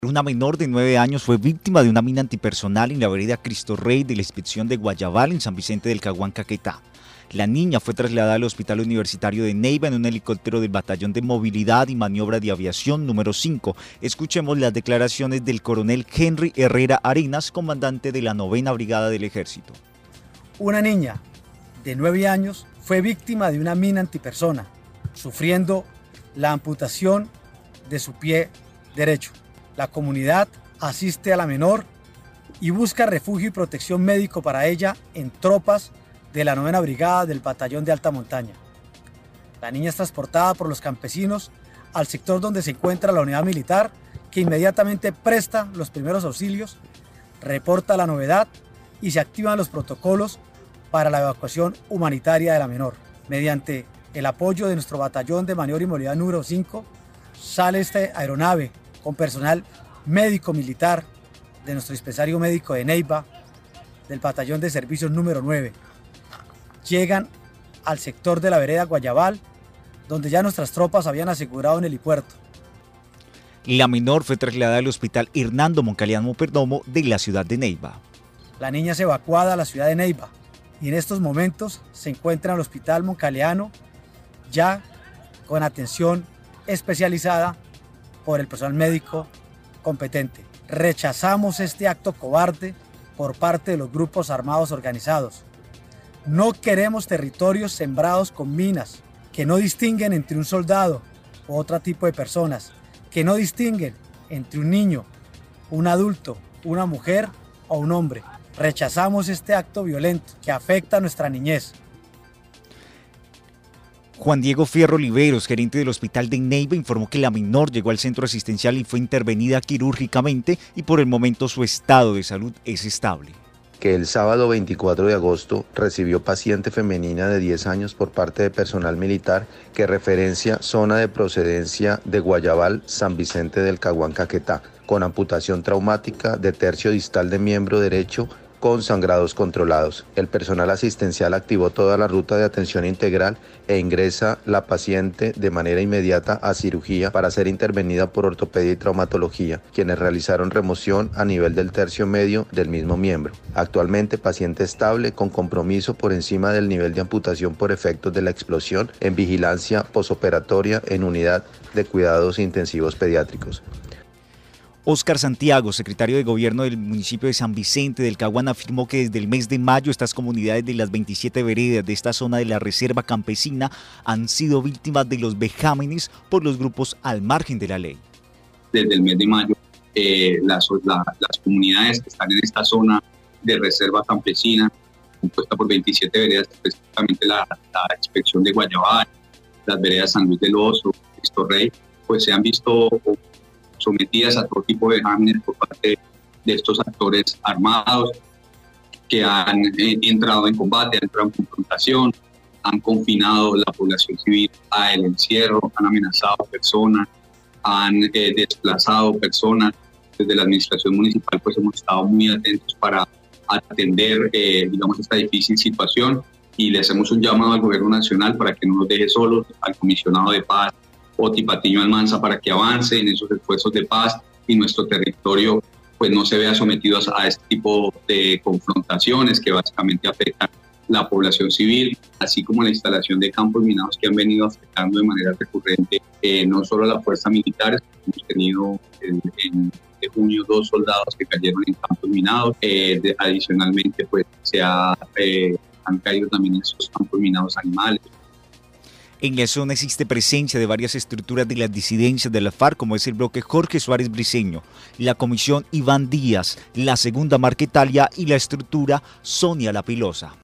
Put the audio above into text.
Una menor de 9 años fue víctima de una mina antipersonal en la vereda Cristo Rey de la inspección de Guayabal en San Vicente del Caguán, Caquetá. La niña fue trasladada al Hospital Universitario de Neiva en un helicóptero del Batallón de Movilidad y Maniobra de Aviación número 5. Escuchemos las declaraciones del coronel Henry Herrera Arenas, comandante de la 9ª Brigada del Ejército. Una niña de 9 años fue víctima de una mina antipersona, sufriendo la amputación de su pie derecho. La comunidad asiste a la menor y busca refugio y protección médico para ella en tropas de la 9ª Brigada del Batallón de Alta Montaña. La niña es transportada por los campesinos al sector donde se encuentra la unidad militar, que inmediatamente presta los primeros auxilios, reporta la novedad y se activan los protocolos para la evacuación humanitaria de la menor. Mediante el apoyo de nuestro Batallón de Maniobra y Movilidad número 5, sale esta aeronave con personal médico-militar de nuestro dispensario médico de Neiva, del Batallón de Servicios número 9. Llegan al sector de la vereda Guayabal, donde ya nuestras tropas habían asegurado un helipuerto. La menor fue trasladada al Hospital Hernando Moncaliano Perdomo de la ciudad de Neiva. La niña es evacuada a la ciudad de Neiva y en estos momentos se encuentra en el Hospital Moncaliano, ya con atención especializada por el personal médico competente. Rechazamos este acto cobarde por parte de los grupos armados organizados. No queremos territorios sembrados con minas que no distinguen entre un soldado u otro tipo de personas, que no distinguen entre un niño, un adulto, una mujer o un hombre. Rechazamos este acto violento que afecta a nuestra niñez. Juan Diego Fierro Oliveros, gerente del Hospital de Neiva, informó que la menor llegó al centro asistencial y fue intervenida quirúrgicamente y por el momento su estado de salud es estable. Que el sábado 24 de agosto recibió paciente femenina de 10 años por parte de personal militar que referencia zona de procedencia de Guayabal, San Vicente del Caguán, Caquetá, con amputación traumática de tercio distal de miembro derecho con sangrados controlados. El personal asistencial activó toda la ruta de atención integral e ingresa la paciente de manera inmediata a cirugía para ser intervenida por ortopedia y traumatología, quienes realizaron remoción a nivel del tercio medio del mismo miembro. Actualmente paciente estable con compromiso por encima del nivel de amputación por efectos de la explosión en vigilancia posoperatoria en unidad de cuidados intensivos pediátricos. Óscar Santiago, secretario de Gobierno del municipio de San Vicente del Caguán, afirmó que desde el mes de mayo estas comunidades de las 27 veredas de esta zona de la reserva campesina han sido víctimas de los vejámenes por los grupos al margen de la ley. Desde el mes de mayo, las comunidades que están en esta zona de reserva campesina, compuesta por 27 veredas, específicamente la inspección de Guayabal, las veredas San Luis del Oso, Cristo Rey, pues se han visto sometidas a todo tipo de vejámenes por parte de estos actores armados que han entrado en combate, han entrado en confrontación, han confinado la población civil al encierro, han amenazado personas, han desplazado personas. Desde la administración municipal pues hemos estado muy atentos para atender esta difícil situación y le hacemos un llamado al gobierno nacional para que no nos deje solos, al comisionado de paz Oti Patiño Almanza, para que avance en esos esfuerzos de paz y nuestro territorio pues no se vea sometido a este tipo de confrontaciones que básicamente afectan la población civil, así como la instalación de campos minados que han venido afectando de manera recurrente no solo a las fuerzas militares. Hemos tenido en junio 2 soldados que cayeron en campos minados, adicionalmente pues han caído también en esos campos minados animales. En la zona existe presencia de varias estructuras de las disidencias de la FARC, como es el bloque Jorge Suárez Briceño, la comisión Iván Díaz, la segunda Marquetalia y la estructura Sonia La Pilosa.